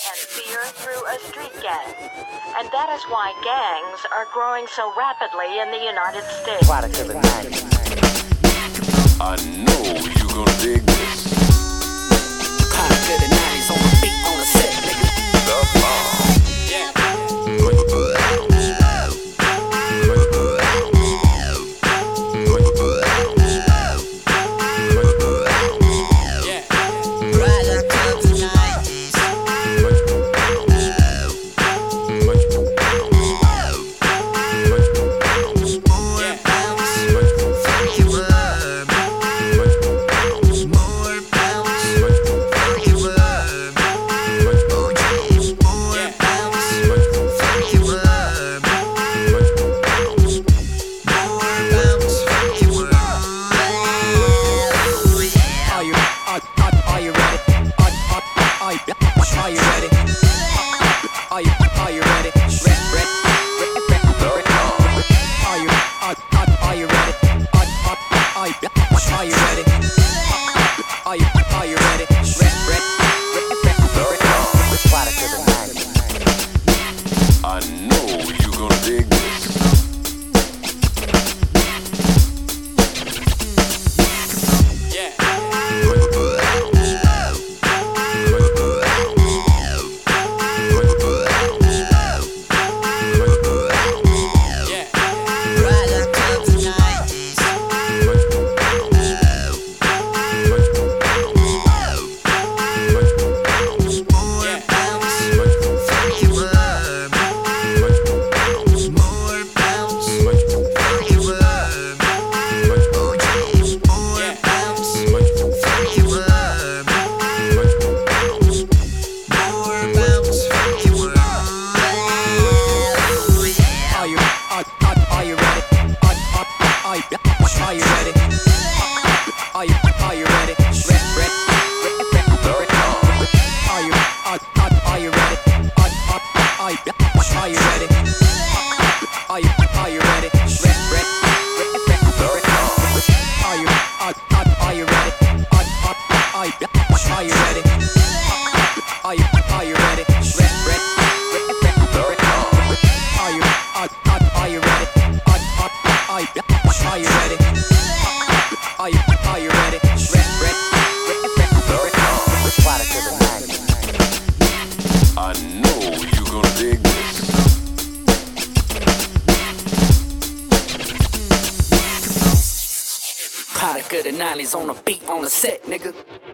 and fear through a street gang. And that is why gangs are growing so rapidly in the United States. Product of the night. I know you're gonna dig this. Product of the 90s on the beat, on the set, nigga. The bomb. Yeah. Product of the 90s on the beat, on the set, nigga.